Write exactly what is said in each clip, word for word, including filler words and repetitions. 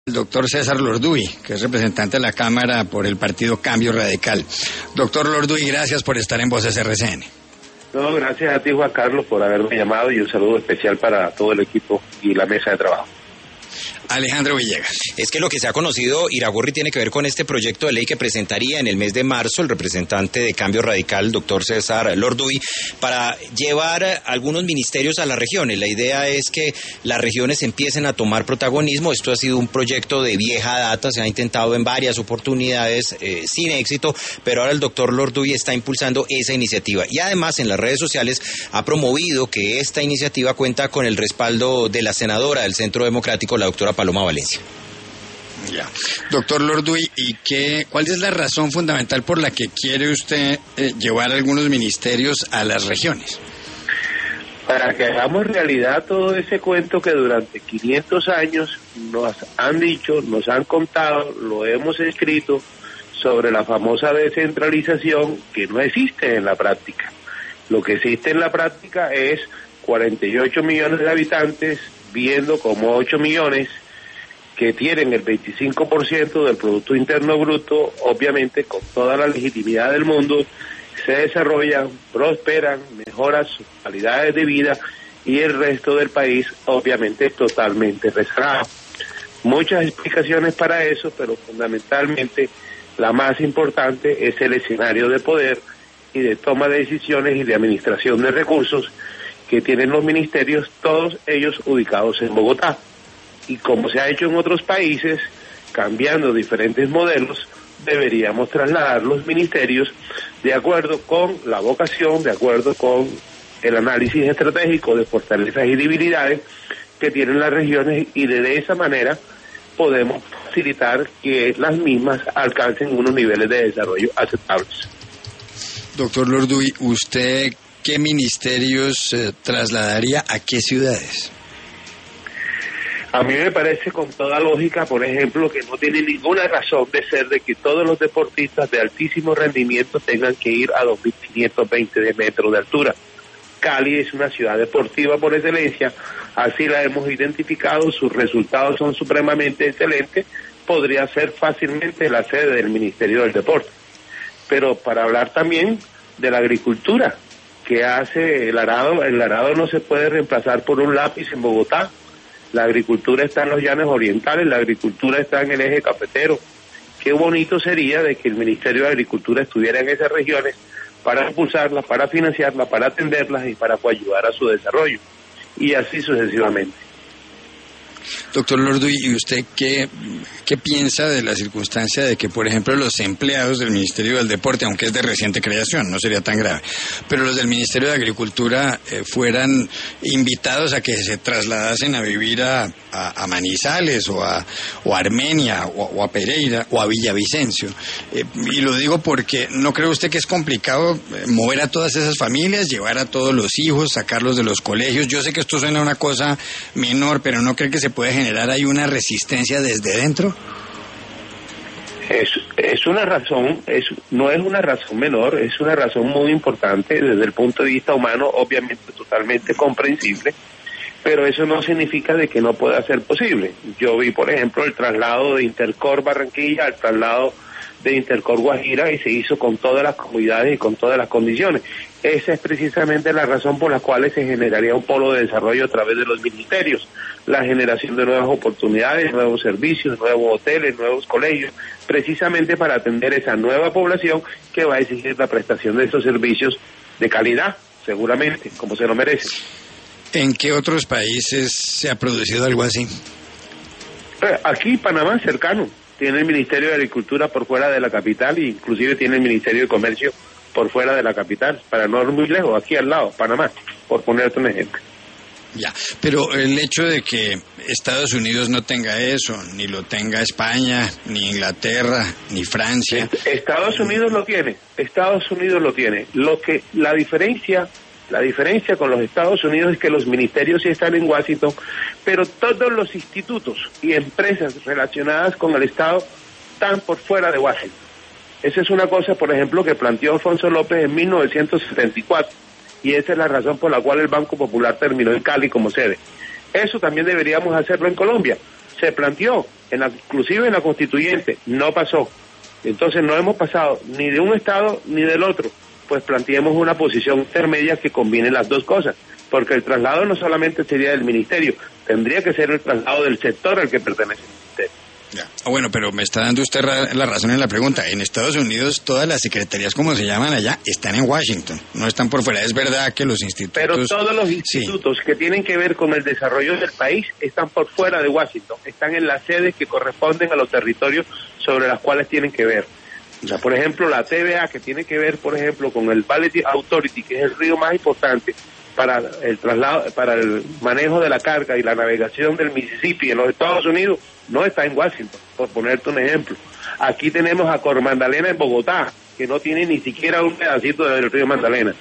El doctor César Lorduy, que es representante de la Cámara por el partido Cambio Radical. Doctor Lorduy, gracias por estar en Voces R C N. No, gracias a ti, Juan Carlos, por haberme llamado, y un saludo especial para todo el equipo y la mesa de trabajo. Alejandro Villegas. Es que lo que se ha conocido, Iragorri, tiene que ver con este proyecto de ley que presentaría en el mes de marzo el representante de Cambio Radical, el doctor César Lorduy, para llevar algunos ministerios a las regiones. La idea es que las regiones empiecen a tomar protagonismo. Esto ha sido un proyecto de vieja data, se ha intentado en varias oportunidades eh, sin éxito, pero ahora el doctor Lorduy está impulsando esa iniciativa. Y además en las redes sociales ha promovido que esta iniciativa cuenta con el respaldo de la senadora del Centro Democrático, la doctora Paloma Valencia. Ya. Doctor Lorduy, ¿y qué, cuál es la razón fundamental por la que quiere usted eh, llevar algunos ministerios a las regiones? Para que hagamos realidad todo ese cuento que durante quinientos años nos han dicho, nos han contado, lo hemos escrito, sobre la famosa descentralización que no existe en la práctica. Lo que existe en la práctica es cuarenta y ocho millones de habitantes viendo como ocho millones que tienen el veinticinco por ciento del Producto Interno Bruto, obviamente con toda la legitimidad del mundo, se desarrollan, prosperan, mejoran sus calidades de vida, y el resto del país obviamente totalmente rezagado. Muchas explicaciones para eso, pero fundamentalmente la más importante es el escenario de poder y de toma de decisiones y de administración de recursos que tienen los ministerios, todos ellos ubicados en Bogotá. Y como se ha hecho en otros países, cambiando diferentes modelos, deberíamos trasladar los ministerios de acuerdo con la vocación, de acuerdo con el análisis estratégico de fortalezas y debilidades que tienen las regiones, y de esa manera podemos facilitar que las mismas alcancen unos niveles de desarrollo aceptables. Doctor Lorduy, ¿usted qué ministerios eh, trasladaría a qué ciudades? A mí me parece con toda lógica, por ejemplo, que no tiene ninguna razón de ser de que todos los deportistas de altísimo rendimiento tengan que ir a dos mil quinientos veinte de metros de altura. Cali es una ciudad deportiva por excelencia, así la hemos identificado, sus resultados son supremamente excelentes, podría ser fácilmente la sede del Ministerio del Deporte. Pero para hablar también de la agricultura, que hace el arado, el arado no se puede reemplazar por un lápiz en Bogotá. La agricultura está en los llanos orientales, la agricultura está en el eje cafetero. Qué bonito sería de que el Ministerio de Agricultura estuviera en esas regiones para impulsarlas, para financiarlas, para atenderlas y para ayudar a su desarrollo, y así sucesivamente. Doctor Lorduy, ¿y usted qué, qué piensa de la circunstancia de que, por ejemplo, los empleados del Ministerio del Deporte, aunque es de reciente creación, no sería tan grave, pero los del Ministerio de Agricultura eh, fueran invitados a que se trasladasen a vivir a, a, a Manizales o a, o a Armenia o, o a Pereira o a Villavicencio? Eh, y lo digo porque ¿no cree usted que es complicado eh, mover a todas esas familias, llevar a todos los hijos, sacarlos de los colegios? Yo sé que esto suena a una cosa menor, pero ¿no cree que se puede generar ahí una resistencia desde dentro? Es, es una razón, es, no es una razón menor, es una razón muy importante desde el punto de vista humano, obviamente totalmente comprensible, pero eso no significa de que no pueda ser posible. Yo vi, por ejemplo, el traslado de Intercor Barranquilla al traslado de Intercor Guajira, y se hizo con todas las comunidades y con todas las condiciones. Esa es precisamente la razón por la cual se generaría un polo de desarrollo a través de los ministerios, la generación de nuevas oportunidades, nuevos servicios, nuevos hoteles, nuevos colegios, precisamente para atender esa nueva población que va a exigir la prestación de esos servicios de calidad, seguramente, como se lo merece. ¿En qué otros países se ha producido algo así? Aquí, Panamá, cercano. Tiene el Ministerio de Agricultura por fuera de la capital, e inclusive tiene el Ministerio de Comercio por fuera de la capital, para no ir muy lejos, aquí al lado, Panamá, por ponerte un ejemplo. Ya, pero el hecho de que Estados Unidos no tenga eso, ni lo tenga España, ni Inglaterra, ni Francia. Estados Unidos lo tiene, Estados Unidos lo tiene. Lo que la diferencia, la diferencia con los Estados Unidos es que los ministerios sí están en Washington, pero todos los institutos y empresas relacionadas con el Estado están por fuera de Washington. Esa es una cosa, por ejemplo, que planteó Alfonso López en mil novecientos setenta y cuatro, y esa es la razón por la cual el Banco Popular terminó en Cali como sede. Eso también deberíamos hacerlo en Colombia. Se planteó, en la, inclusive en la constituyente, no pasó. Entonces no hemos pasado ni de un estado ni del otro, pues planteemos una posición intermedia que combine las dos cosas, porque el traslado no solamente sería del ministerio, tendría que ser el traslado del sector al que pertenece el ministerio. Ya. Ah, bueno, pero me está dando usted ra- la razón en la pregunta. En Estados Unidos todas las secretarías, como se llaman allá, están en Washington, no están por fuera. Es verdad que los institutos... Pero todos los institutos sí. que tienen que ver con el desarrollo del país están por fuera de Washington, están en las sedes que corresponden a los territorios sobre las cuales tienen que ver. O sea, por ejemplo, la T V A, que tiene que ver, por ejemplo, con el Valley Authority, que es el río más importante para el traslado, para el manejo de la carga y la navegación del Mississippi en los Estados Unidos, no está en Washington, por ponerte un ejemplo. Aquí tenemos a Cormandalena en Bogotá, que no tiene ni siquiera un pedacito del río Magdalena.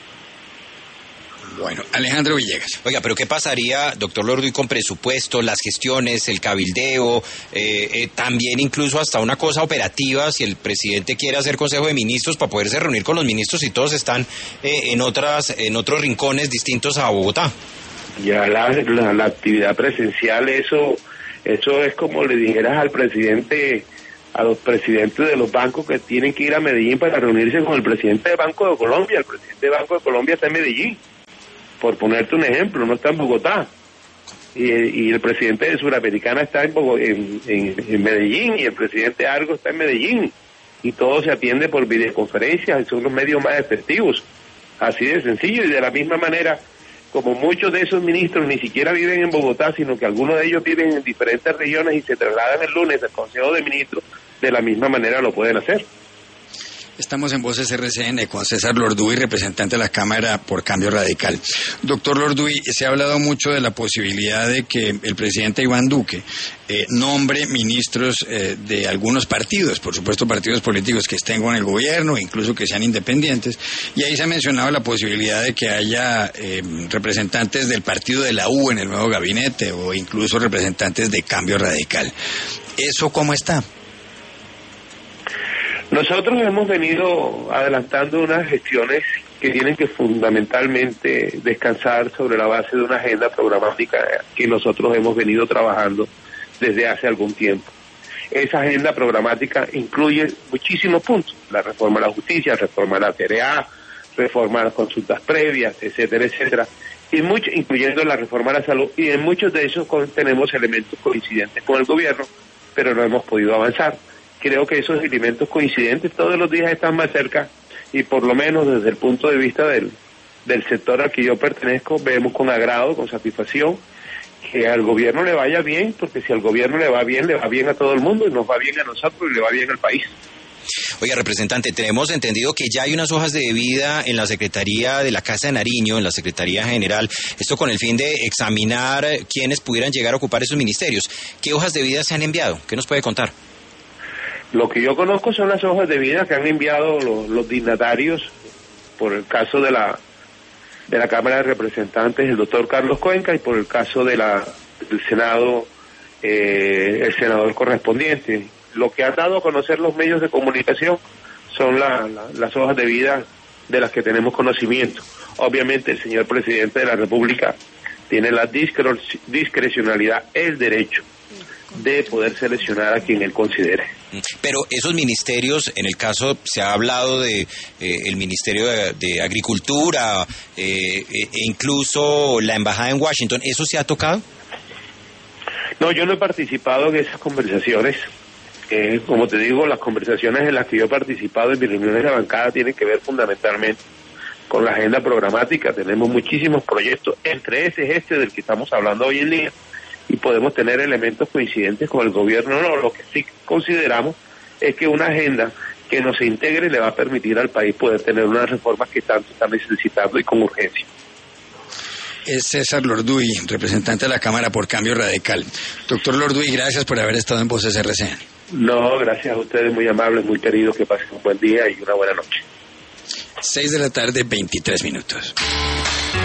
Bueno, Alejandro Villegas. Oiga, pero ¿qué pasaría, doctor Lorduy, con presupuesto, las gestiones, el cabildeo, eh, eh, también incluso hasta una cosa operativa, si el presidente quiere hacer consejo de ministros para poderse reunir con los ministros y todos están eh, en otras, en otros rincones distintos a Bogotá? Ya la, la, la actividad presencial, eso, eso es como le dijeras al presidente, a los presidentes de los bancos que tienen que ir a Medellín para reunirse con el presidente del Banco de Colombia. El presidente del Banco de Colombia está en Medellín, por ponerte un ejemplo, no está en Bogotá. Y, y el presidente de Suramericana está en, Bogotá, en, en, en Medellín, y el presidente Argo está en Medellín. Y todo se atiende por videoconferencias, son los medios más efectivos. Así de sencillo, y de la misma manera, como muchos de esos ministros ni siquiera viven en Bogotá, sino que algunos de ellos viven en diferentes regiones y se trasladan el lunes al Consejo de Ministros, de la misma manera lo pueden hacer. Estamos en Voces R C N con César Lorduy, representante de la Cámara por Cambio Radical. Doctor Lorduy, se ha hablado mucho de la posibilidad de que el presidente Iván Duque eh, nombre ministros eh, de algunos partidos, por supuesto partidos políticos que estén con el gobierno, incluso que sean independientes, y ahí se ha mencionado la posibilidad de que haya eh, representantes del partido de la U en el nuevo gabinete, o incluso representantes de Cambio Radical. ¿Eso cómo está? Nosotros hemos venido adelantando unas gestiones que tienen que fundamentalmente descansar sobre la base de una agenda programática que nosotros hemos venido trabajando desde hace algún tiempo. Esa agenda programática incluye muchísimos puntos: la reforma de la justicia, reforma de la T R A, reforma de las consultas previas, etcétera, etcétera, y mucho, incluyendo la reforma de la salud, y en muchos de esos tenemos elementos coincidentes con el gobierno, pero no hemos podido avanzar. Creo que esos elementos coincidentes todos los días están más cerca, y por lo menos desde el punto de vista del, del sector al que yo pertenezco, vemos con agrado, con satisfacción, que al gobierno le vaya bien, porque si al gobierno le va bien, le va bien a todo el mundo, y nos va bien a nosotros y le va bien al país. Oiga, representante, tenemos entendido que ya hay unas hojas de vida en la Secretaría de la Casa de Nariño, en la Secretaría General, esto con el fin de examinar quiénes pudieran llegar a ocupar esos ministerios. ¿Qué hojas de vida se han enviado? ¿Qué nos puede contar? Lo que yo conozco son las hojas de vida que han enviado los, los dignatarios, por el caso de la de la Cámara de Representantes, el doctor Carlos Cuenca, y por el caso de la del Senado, eh, el senador correspondiente. Lo que han dado a conocer los medios de comunicación son la, la, las hojas de vida de las que tenemos conocimiento. Obviamente el señor presidente de la República tiene la discre- discrecionalidad, el derecho de poder seleccionar a quien él considere. Pero esos ministerios, en el caso, se ha hablado de eh, el Ministerio de, de Agricultura eh, e incluso la Embajada en Washington, ¿eso se ha tocado? No, yo no he participado en esas conversaciones. Eh, como te digo, las conversaciones en las que yo he participado en mis reuniones de bancada tienen que ver fundamentalmente con la agenda programática. Tenemos muchísimos proyectos, entre ese es este del que estamos hablando hoy en día, y podemos tener elementos coincidentes con el gobierno. No, lo que sí consideramos es que una agenda que nos integre le va a permitir al país poder tener unas reformas que tanto está necesitando y con urgencia. Es César Lorduy, representante de la Cámara por Cambio Radical. Doctor Lorduy, gracias por haber estado en Voces R C N. No, gracias a ustedes, muy amables, muy queridos, que pasen un buen día y una buena noche. Seis de la tarde, veintitrés minutos.